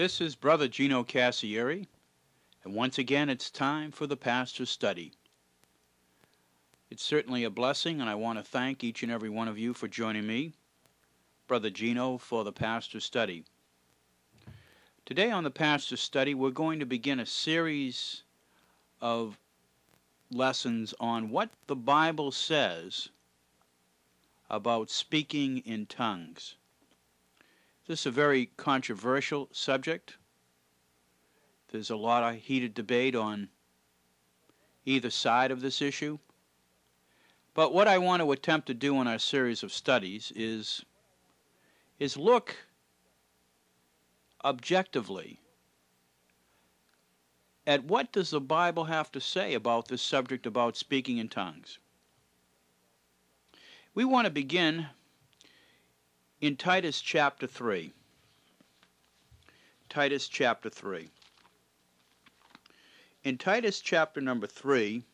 This is Brother Gino Cassieri, and once again it's time for the Pastor's Study. It's certainly a blessing, and I want to thank each and every one of you for joining me, Brother Gino, for the Pastor's Study. Today on the Pastor's Study, we're going to begin a series of lessons on what the Bible says about speaking in tongues. This is a very controversial subject. There's a lot of heated debate on either side of this issue. But what I want to attempt to do in our series of studies is look objectively at what does the Bible have to say about this subject about speaking in tongues. We want to begin in Titus chapter 3. Titus chapter 3. In Titus chapter number 3,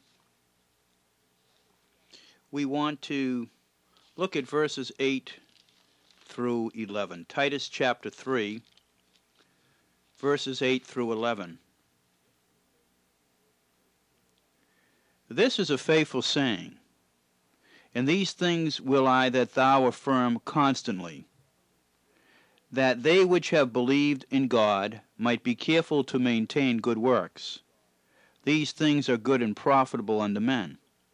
we want to look at verses 8 through 11. Titus chapter 3, verses 8 through 11. This is a faithful saying, and these things will I that thou affirm constantly, that they which have believed in God might be careful to maintain good works. These things are good and profitable unto men.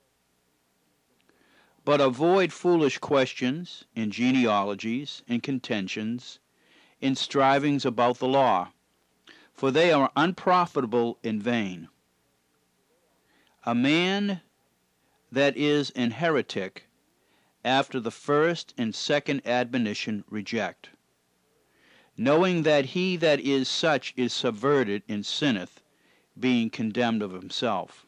But avoid foolish questions, and genealogies, and contentions, and strivings about the law, for they are unprofitable and vain. A man that is an heretic, after the first and second admonition reject, knowing that he that is such is subverted and sinneth, being condemned of himself.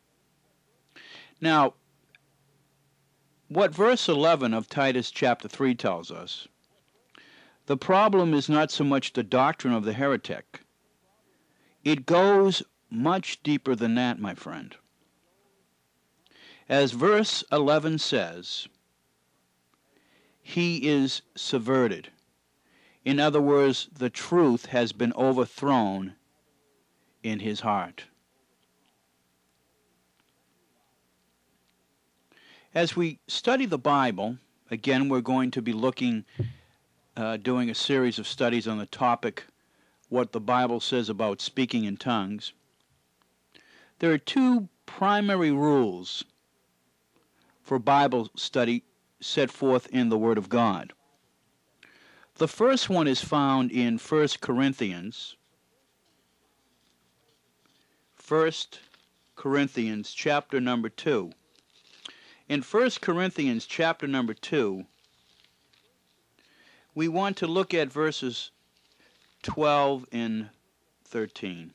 Now, what verse 11 of Titus chapter 3 tells us, the problem is not so much the doctrine of the heretic. It goes much deeper than that, my friend. As verse 11 says, he is subverted. In other words, the truth has been overthrown in his heart. As we study the Bible, again, we're going to be looking, doing a series of studies on the topic, what the Bible says about speaking in tongues. There are two primary rules for Bible study set forth in the Word of God. The first one is found in 1 Corinthians. 1 Corinthians chapter number 2. In 1 Corinthians chapter number 2, we want to look at verses 12 and 13.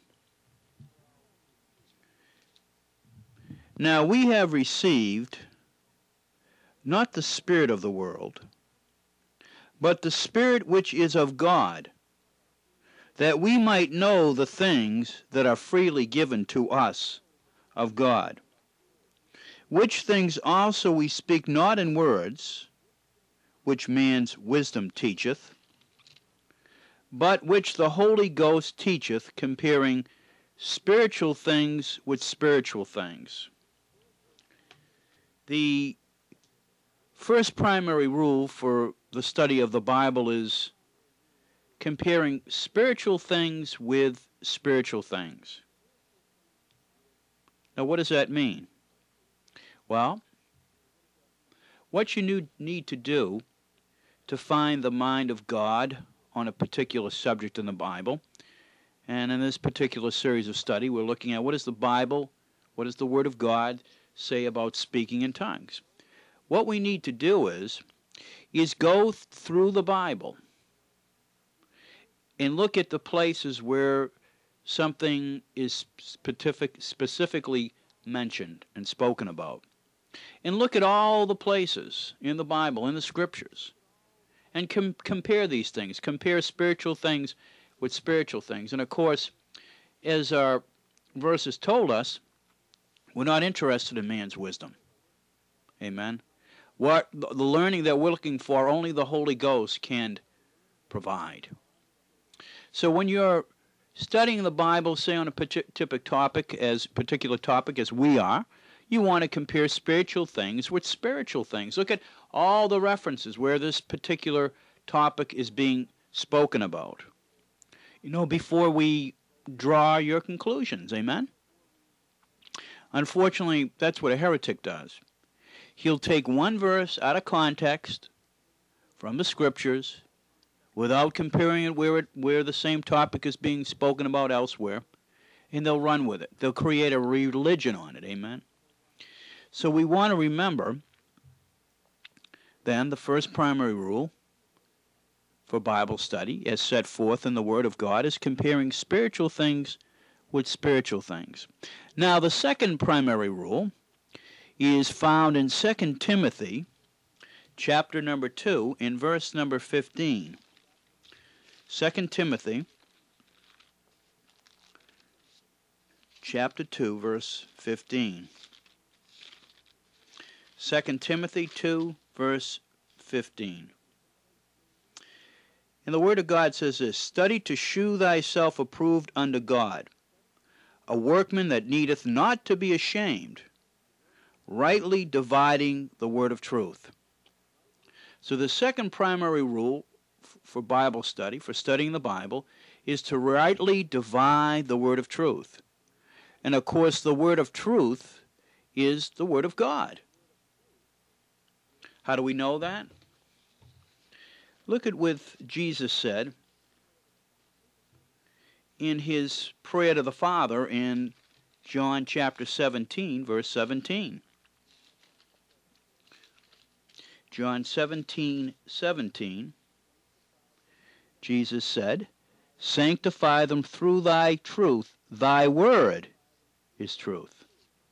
Now we have received not the spirit of the world, but the Spirit which is of God, that we might know the things that are freely given to us of God. Which things also we speak not in words, which man's wisdom teacheth, but which the Holy Ghost teacheth, comparing spiritual things with spiritual things. The first primary rule for the study of the Bible is comparing spiritual things with spiritual things. Now, what does that mean? Well, what you need to do to find the mind of God on a particular subject in the Bible, and in this particular series of study, we're looking at what does the Bible, what does the Word of God say about speaking in tongues? What we need to do is go through the Bible and look at the places where something is specifically mentioned and spoken about. And look at all the places in the Bible, in the Scriptures, and compare these things. Compare spiritual things with spiritual things. And of course, as our verses told us, we're not interested in man's wisdom. Amen. What the learning that we're looking for, only the Holy Ghost can provide. So when you're studying the Bible, say on a particular topic as we are, you want to compare spiritual things with spiritual things. Look at all the references where this particular topic is being spoken about, before we draw your conclusions. Amen? Unfortunately, that's what a heretic does. He'll take one verse out of context from the Scriptures without comparing it where the same topic is being spoken about elsewhere, and they'll run with it. They'll create a religion on it. Amen? So we want to remember, then, the first primary rule for Bible study, as set forth in the Word of God, is comparing spiritual things with spiritual things. Now, the second primary rule is found in 2 Timothy, chapter number 2, in verse number 15. 2 Timothy, chapter 2, verse 15. 2 Timothy 2, verse 15. And the Word of God says this, "Study to shew thyself approved unto God, a workman that needeth not to be ashamed, rightly dividing the word of truth." So the second primary rule for Bible study, for studying the Bible, is to rightly divide the word of truth. And of course, the word of truth is the Word of God. How do we know that? Look at what Jesus said in his prayer to the Father in John chapter 17, verse 17. John 17:17, Jesus said, "Sanctify them through thy truth. Thy word is truth."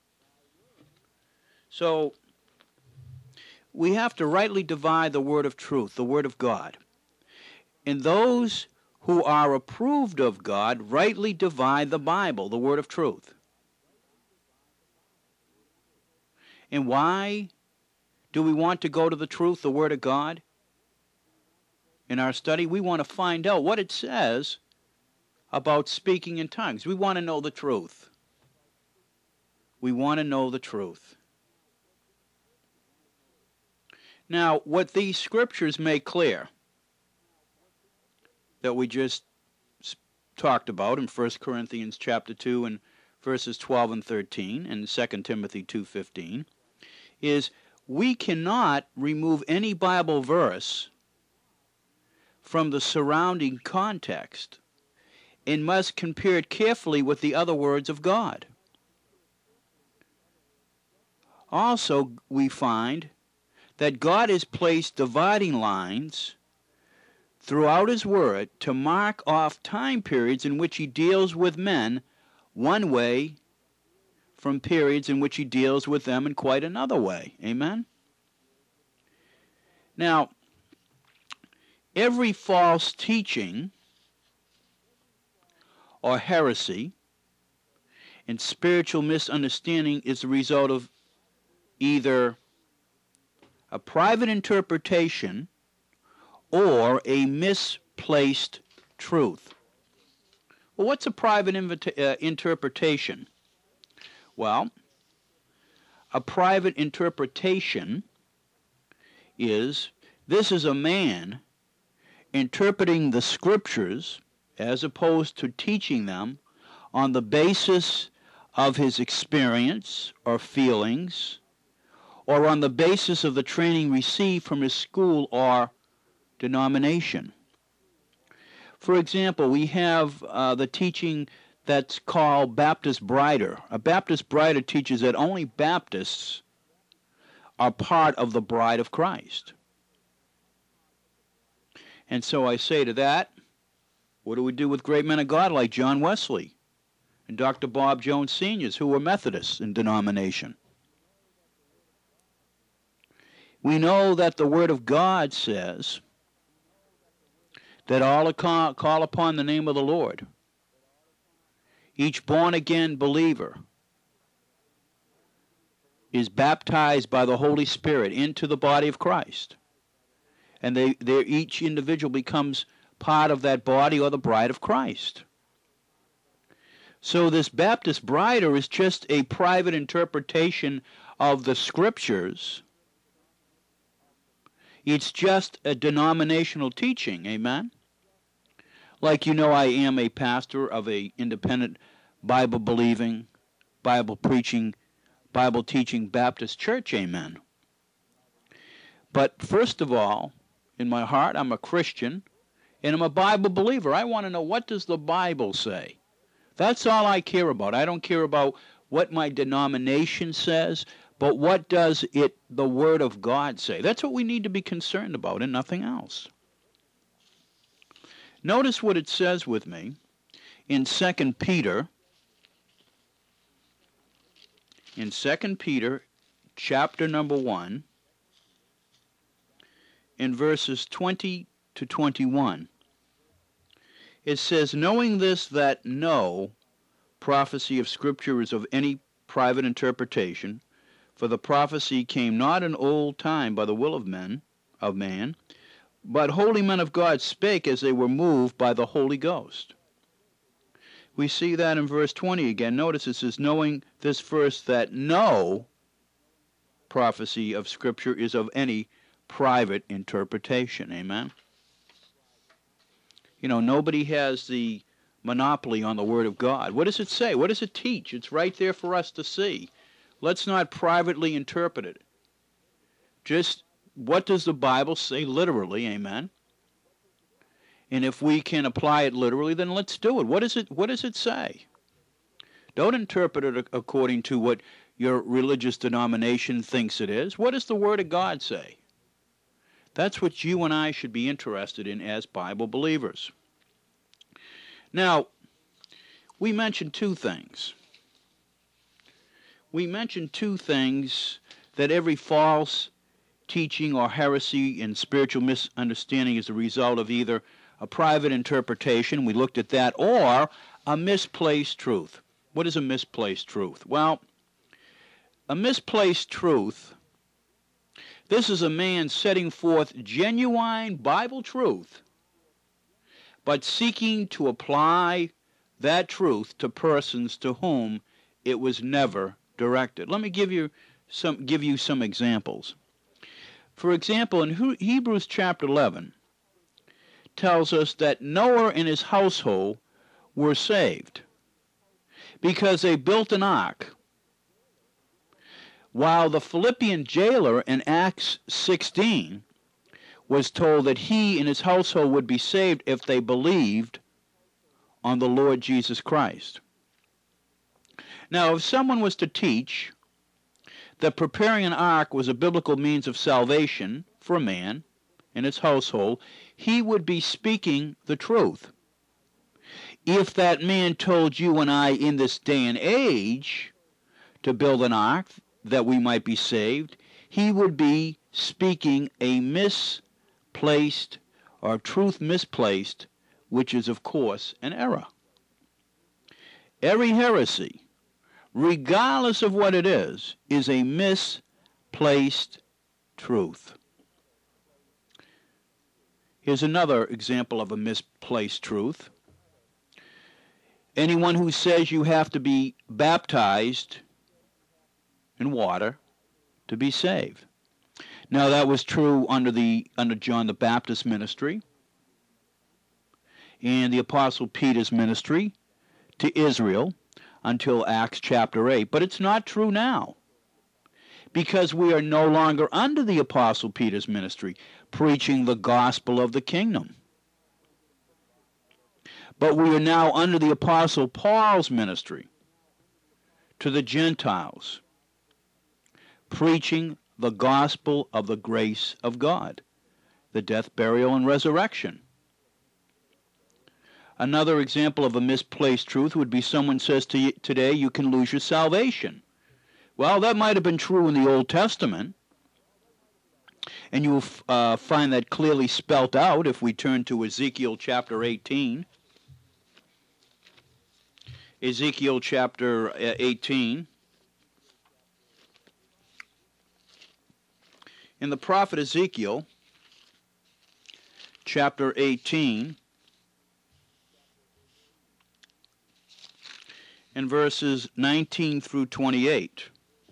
So we have to rightly divide the word of truth, the Word of God. And those who are approved of God rightly divide the Bible, the Word of truth. And why do we want to go to the truth, the Word of God? In our study, we want to find out what it says about speaking in tongues. We want to know the truth. We want to know the truth. Now, what these scriptures make clear that we just talked about in 1 Corinthians chapter 2 and verses 12 and 13 and 2 Timothy 2:15 is we cannot remove any Bible verse from the surrounding context and must compare it carefully with the other words of God. Also, we find that God has placed dividing lines throughout His Word to mark off time periods in which He deals with men one way from periods in which He deals with them in quite another way. Amen? Now, every false teaching or heresy and spiritual misunderstanding is the result of either a private interpretation or a misplaced truth. Well, what's a private interpretation? Well, a private interpretation is, this is a man interpreting the Scriptures as opposed to teaching them on the basis of his experience or feelings, or on the basis of the training received from his school or denomination. For example, we have the teaching that's called Baptist Brighter. A Baptist Brighter teaches that only Baptists are part of the bride of Christ. And so I say to that, what do we do with great men of God like John Wesley and Dr. Bob Jones Sr., who were Methodists in denomination? We know that the Word of God says that all call upon the name of the Lord. Each born-again believer is baptized by the Holy Spirit into the body of Christ. And each individual becomes part of that body or the bride of Christ. So this Baptist brider is just a private interpretation of the Scriptures. It's just a denominational teaching, amen? Like you know, I am a pastor of a independent, Bible-believing, Bible-preaching, Bible-teaching Baptist church, amen? But first of all, in my heart, I'm a Christian, and I'm a Bible believer. I want to know, what does the Bible say? That's all I care about. I don't care about what my denomination says, but what does the Word of God say? That's what we need to be concerned about, and nothing else. Notice what it says with me in 2 Peter. In 2 Peter, chapter number 1, in verses 20 to 21. It says, knowing this, that no prophecy of Scripture is of any private interpretation, for the prophecy came not in old time by the will of man, but holy men of God spake as they were moved by the Holy Ghost. We see that in verse 20 again. Notice it says, knowing this first, that no prophecy of Scripture is of any private interpretation. Amen? You know, nobody has the monopoly on the Word of God. What does it say? What does it teach? It's right there for us to see. Let's not privately interpret it. Just what does the Bible say literally? Amen? And if we can apply it literally, then let's do it. What does it say? Don't interpret it according to what your religious denomination thinks it is. What does the Word of God say? That's what you and I should be interested in as Bible believers. Now, we mentioned two things. We mentioned two things, that every false teaching or heresy and spiritual misunderstanding is a result of either a private interpretation, we looked at that, or a misplaced truth. What is a misplaced truth? Well, a misplaced truth, this is a man setting forth genuine Bible truth, but seeking to apply that truth to persons to whom it was never directed. Let me give you some examples. For example, in Hebrews chapter 11, tells us that Noah and his household were saved because they built an ark, while the Philippian jailer in Acts 16 was told that he and his household would be saved if they believed on the Lord Jesus Christ. Now, if someone was to teach that preparing an ark was a biblical means of salvation for a man and his household, he would be speaking the truth. If that man told you and I in this day and age to build an ark that we might be saved, he would be speaking a misplaced or truth misplaced, which is, of course, an error. Every heresy, regardless of what it is a misplaced truth. Here's another example of a misplaced truth. Anyone who says you have to be baptized in water to be saved. Now, that was true under John the Baptist ministry and the Apostle Peter's ministry to Israel until Acts chapter 8. But it's not true now, because we are no longer under the Apostle Peter's ministry, preaching the gospel of the kingdom. But we are now under the Apostle Paul's ministry to the Gentiles, preaching the gospel of the grace of God, the death, burial, and resurrection. Another example of a misplaced truth would be someone says to you today, you can lose your salvation. Well, that might have been true in the Old Testament, and you will find that clearly spelt out if we turn to Ezekiel chapter 18. Ezekiel chapter 18. In the prophet Ezekiel chapter 18, in verses 19 through 28.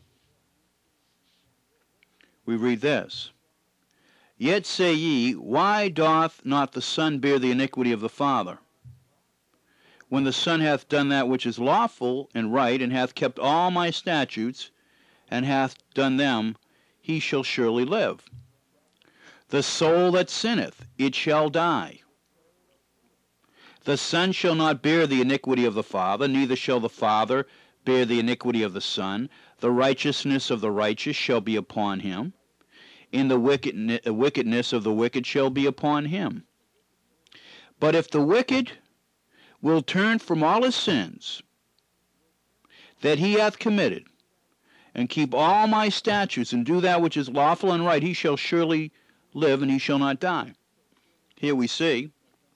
We read this. Yet say ye, why doth not the Son bear the iniquity of the Father? When the Son hath done that which is lawful and right, and hath kept all my statutes, and hath done them, he shall surely live. The soul that sinneth, it shall die. The Son shall not bear the iniquity of the Father, neither shall the Father bear the iniquity of the Son. The righteousness of the righteous shall be upon him, and the wickedness of the wicked shall be upon him. But if the wicked will turn from all his sins that he hath committed, and keep all my statutes, and do that which is lawful and right, he shall surely live, and he shall not die. Here we see,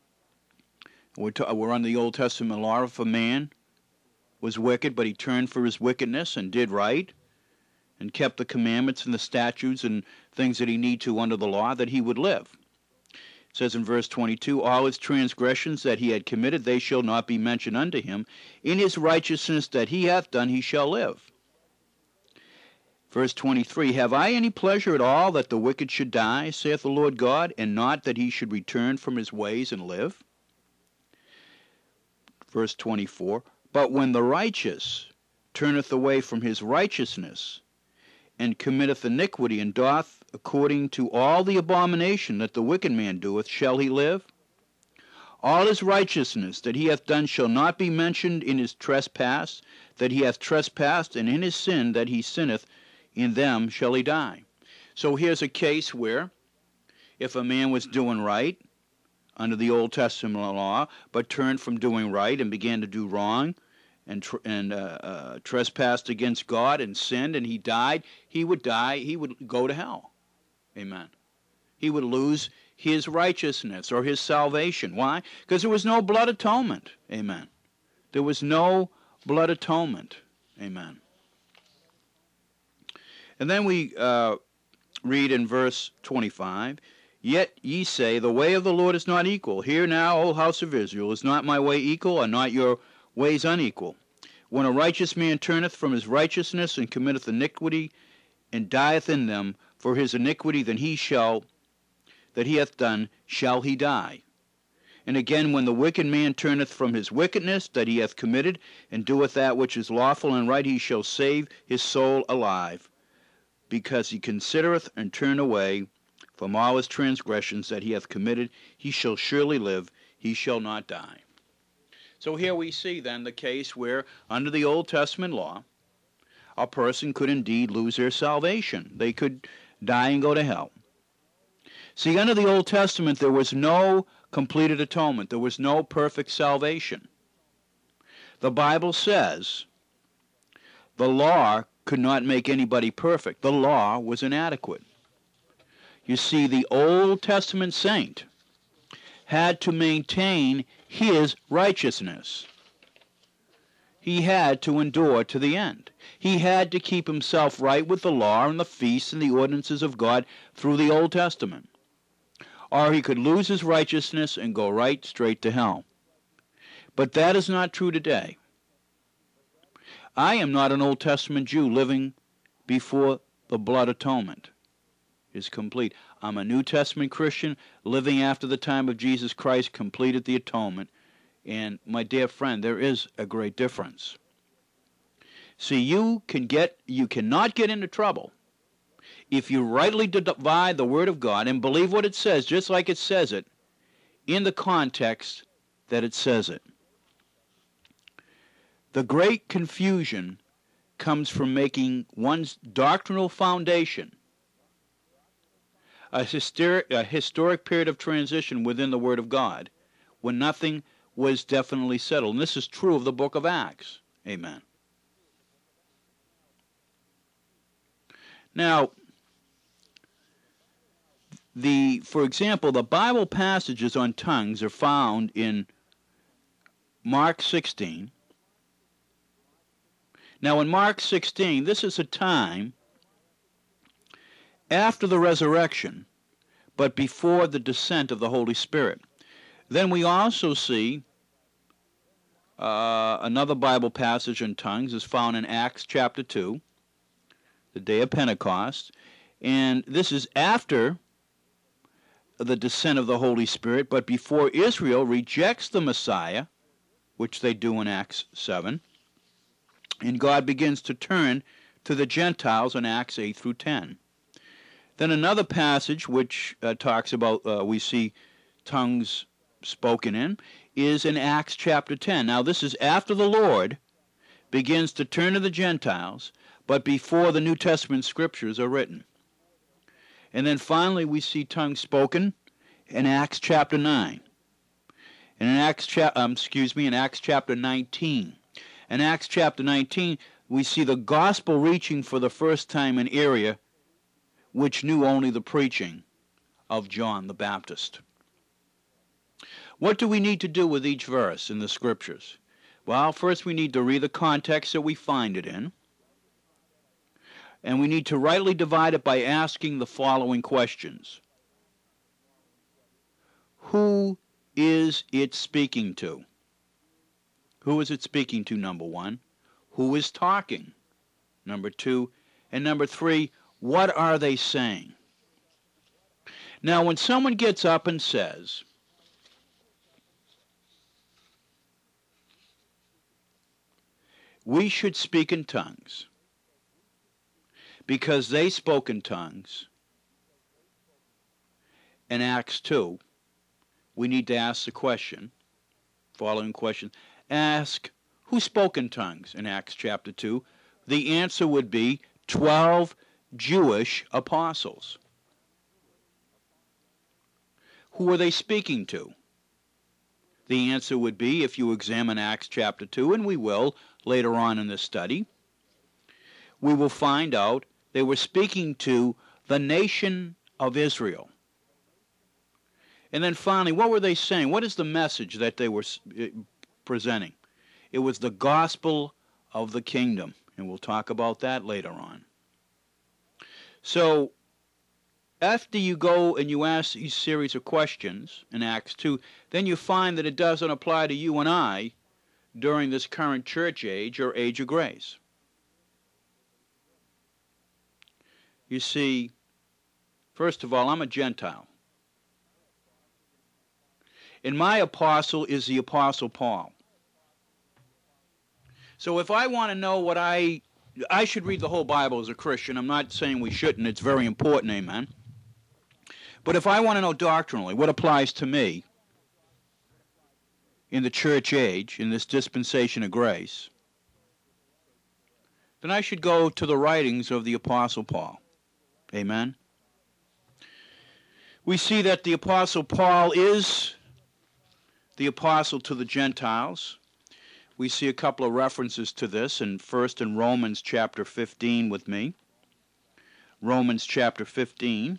we're under the Old Testament law. If a man was wicked, but he turned for his wickedness and did right, and kept the commandments and the statutes and things that he need to under the law, that he would live. It says in verse 22, all his transgressions that he had committed, they shall not be mentioned unto him. In his righteousness that he hath done, he shall live. Verse 23, have I any pleasure at all that the wicked should die, saith the Lord God, and not that he should return from his ways and live? Verse 24, but when the righteous turneth away from his righteousness, and committeth iniquity, and doth according to all the abomination that the wicked man doeth, shall he live? All his righteousness that he hath done shall not be mentioned in his trespass that he hath trespassed, and in his sin that he sinneth, in them shall he die. So here's a case where if a man was doing right under the Old Testament law, but turned from doing right and began to do wrong, and trespassed against God and sinned, and he died, he would die, he would go to hell. Amen. He would lose his righteousness or his salvation. Why? Because there was no blood atonement. Amen. There was no blood atonement. Amen. And then we read in verse 25, yet ye say, the way of the Lord is not equal. Hear now, O house of Israel, is not my way equal, or not your ways unequal? When a righteous man turneth from his righteousness, and committeth iniquity, and dieth in them, for his iniquity that he hath done, shall he die. And again, when the wicked man turneth from his wickedness that he hath committed, and doeth that which is lawful and right, he shall save his soul alive, because he considereth and turn away from all his transgressions that he hath committed. He shall surely live, he shall not die. So here we see then the case where, under the Old Testament law, a person could indeed lose their salvation. They could die and go to hell. See, under the Old Testament, there was no completed atonement. There was no perfect salvation. The Bible says the law could not make anybody perfect. The law was inadequate. You see, the Old Testament saint had to maintain his righteousness. He had to endure to the end. He had to keep himself right with the law and the feasts and the ordinances of God through the Old Testament. Or he could lose his righteousness and go right straight to hell. But that is not true today. I am not an Old Testament Jew living before the blood atonement is complete. I'm a New Testament Christian living after the time of Jesus Christ completed the atonement. And my dear friend, there is a great difference. See, you cannot get into trouble if you rightly divide the Word of God and believe what it says, just like it says it, in the context that it says it. The great confusion comes from making one's doctrinal foundation a historic period of transition within the Word of God, when nothing was definitely settled. And this is true of the book of Acts. Amen. Now, for example, the Bible passages on tongues are found in Mark 16. Now, in Mark 16, this is a time after the resurrection, but before the descent of the Holy Spirit. Then we also see Another Bible passage in tongues is found in Acts chapter 2, the day of Pentecost. And this is after the descent of the Holy Spirit, but before Israel rejects the Messiah, which they do in Acts 7, and God begins to turn to the Gentiles in Acts 8 through 10. Then another passage which talks about, we see tongues spoken in, is in Acts chapter 10. Now this is after the Lord begins to turn to the Gentiles, but before the New Testament scriptures are written. And then finally we see tongues spoken in Acts chapter 9. And in Acts chapter 19. In Acts chapter 19, we see the gospel reaching for the first time an area which knew only the preaching of John the Baptist. What do we need to do with each verse in the scriptures? Well, first we need to read the context that we find it in. And we need to rightly divide it by asking the following questions. Who is it speaking to? Who is it speaking to, number one? Who is talking? Number two. And number three, what are they saying? Now, when someone gets up and says, we should speak in tongues, because they spoke in tongues in Acts 2, we need to ask the question, following question, ask who spoke in tongues in Acts chapter 2. The answer would be 12 Jewish apostles. Who are they speaking to? The answer would be, if you examine Acts chapter 2, and we will later on in this study, we will find out they were speaking to the nation of Israel. And then finally, what were they saying? What is the message that they were presenting? It was the gospel of the kingdom, and we'll talk about that later on. So, after you go and you ask these series of questions in Acts 2, then you find that it doesn't apply to you and I during this current church age or age of grace. You see, first of all, I'm a Gentile. And my apostle is the Apostle Paul. So if I want to know what I should read the whole Bible as a Christian. I'm not saying we shouldn't. It's very important, amen. But if I want to know doctrinally what applies to me in the church age, in this dispensation of grace, then I should go to the writings of the Apostle Paul. Amen. We see that the Apostle Paul is the apostle to the Gentiles. We see a couple of references to this, and first in Romans chapter 15 with me. Romans chapter 15.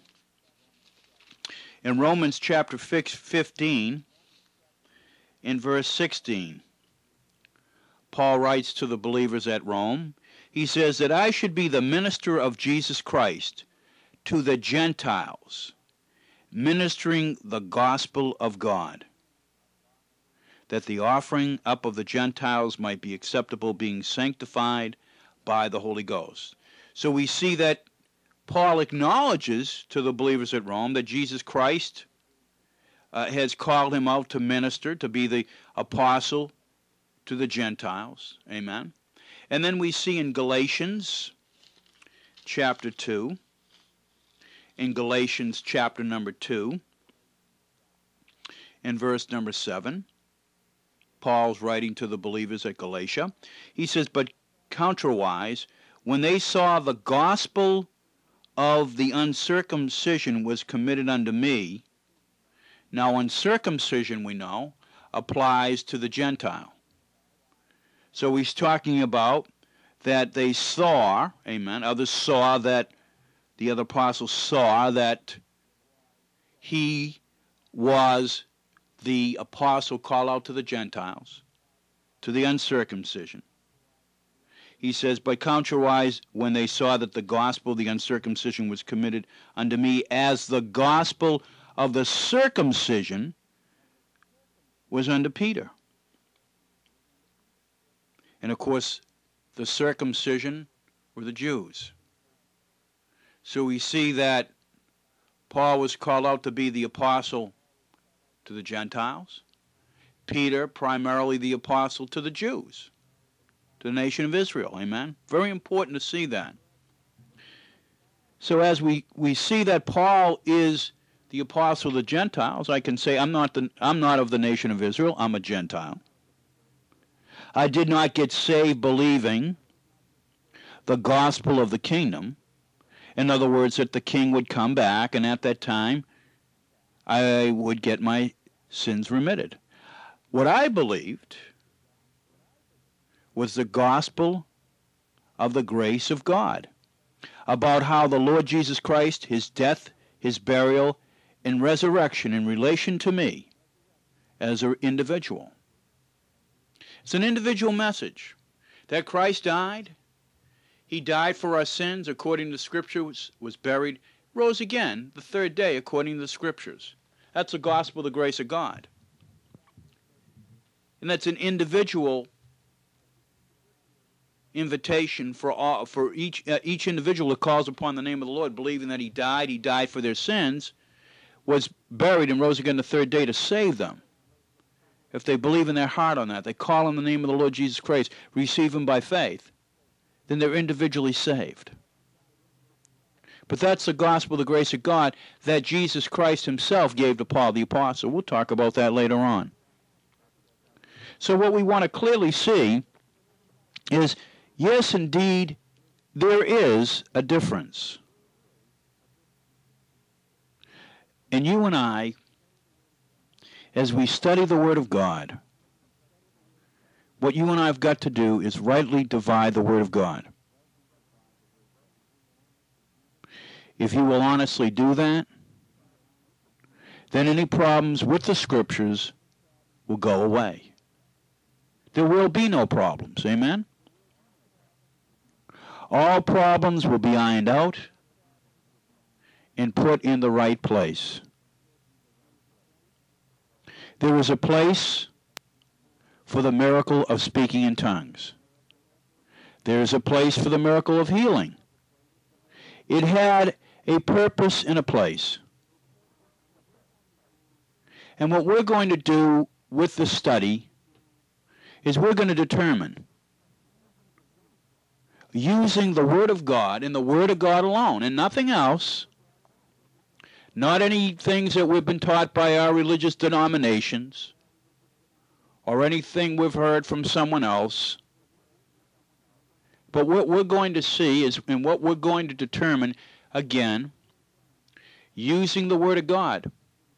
In Romans chapter 15, in verse 16, Paul writes to the believers at Rome. He says that I should be the minister of Jesus Christ to the Gentiles, ministering the gospel of God, that the offering up of the Gentiles might be acceptable, being sanctified by the Holy Ghost. So we see that Paul acknowledges to the believers at Rome that Jesus Christ has called him out to minister, to be the apostle to the Gentiles. Amen. And then we see in Galatians chapter 2, in Galatians chapter number 2, in verse number 7, Paul's writing to the believers at Galatia. He says, but contrariwise, when they saw the gospel of the uncircumcision was committed unto me. Now uncircumcision, we know, applies to the Gentile. So he's talking about that they saw, amen, others saw that, the other apostles saw that he was the apostle called out to the Gentiles, to the uncircumcision. He says, but contrariwise, when they saw that the gospel of the uncircumcision was committed unto me, as the gospel of the circumcision was unto Peter. And of course, the circumcision were the Jews. So we see that Paul was called out to be the apostle to the Gentiles. Peter, primarily the apostle to the Jews, to the nation of Israel. Amen? Very important to see that. So as we see that Paul is the apostle of the Gentiles, I can say I'm not of the nation of Israel. I'm a Gentile. I did not get saved believing the gospel of the kingdom. In other words, that the king would come back, and at that time, I would get my sins remitted. What I believed was the gospel of the grace of God, about how the Lord Jesus Christ, his death, his burial, and resurrection in relation to me as an individual. It's an individual message that Christ died. He died for our sins according to Scripture, was buried, rose again the third day according to the Scriptures. That's the gospel of the grace of God. And that's an individual invitation for each individual that calls upon the name of the Lord, believing that he died for their sins, was buried and rose again the third day to save them. If they believe in their heart on that, they call on the name of the Lord Jesus Christ, receive him by faith, then they're individually saved. But that's the gospel of the grace of God that Jesus Christ himself gave to Paul the apostle. We'll talk about that later on. So what we want to clearly see is, yes, indeed, there is a difference. And you and I, as we study the Word of God, what you and I have got to do is rightly divide the Word of God. If you will honestly do that, then any problems with the Scriptures will go away. There will be no problems. Amen? All problems will be ironed out and put in the right place. There is a place for the miracle of speaking in tongues. There is a place for the miracle of healing. It had a purpose and a place. And what we're going to do with the study is we're going to determine, using the Word of God and the Word of God alone and nothing else, not any things that we've been taught by our religious denominations or anything we've heard from someone else, but what we're going to see is, and what we're going to determine, again, using the Word of God.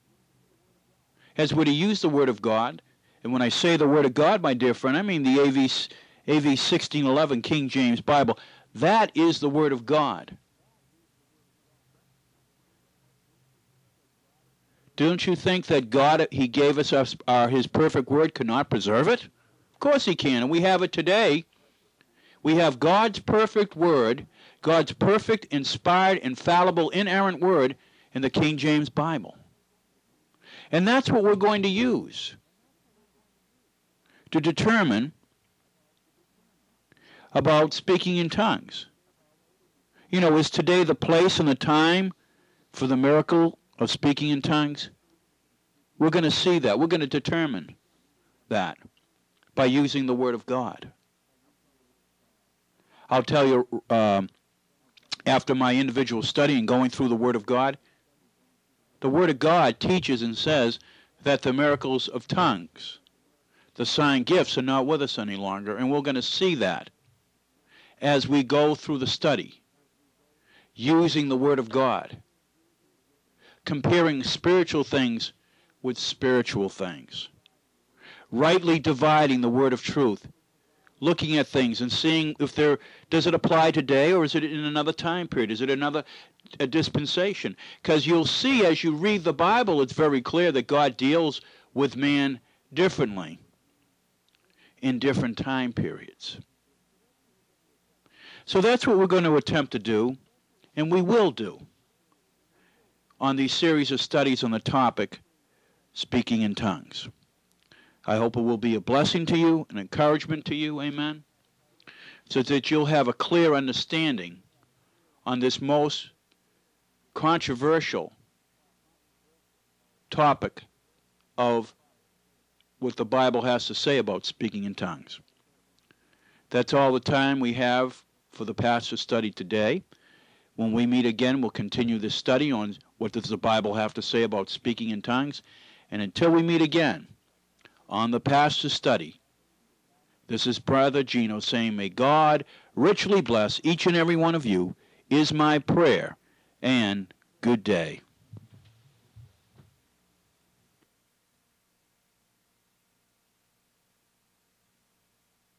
As we're to use the Word of God, and when I say the Word of God, my dear friend, I mean the AV 1611 King James Bible. That is the Word of God. Don't you think that God, he gave us his perfect Word, could not preserve it? Of course he can, and we have it today. We have God's perfect Word, God's perfect, inspired, infallible, inerrant Word in the King James Bible. And that's what we're going to use to determine about speaking in tongues. You know, is today the place and the time for the miracle of speaking in tongues? We're going to see that. We're going to determine that by using the Word of God. I'll tell you, after my individual study and going through the Word of God, the Word of God teaches and says that the miracles of tongues, the sign gifts, are not with us any longer, and we're going to see that as we go through the study, using the Word of God, comparing spiritual things with spiritual things, rightly dividing the word of truth, looking at things and seeing if does it apply today, or is it in another time period? Is it another dispensation? Because you'll see as you read the Bible, it's very clear that God deals with man differently in different time periods. So that's what we're going to attempt to do, and we will do, on these series of studies on the topic, speaking in tongues. I hope it will be a blessing to you, an encouragement to you, amen. so that you'll have a clear understanding on this most controversial topic of what the Bible has to say about speaking in tongues. That's all the time we have for the pastor study today. When we meet again, we'll continue this study on what does the Bible have to say about speaking in tongues. And until we meet again on the pastor study, this is Brother Gino saying, may God richly bless each and every one of you, is my prayer, and good day.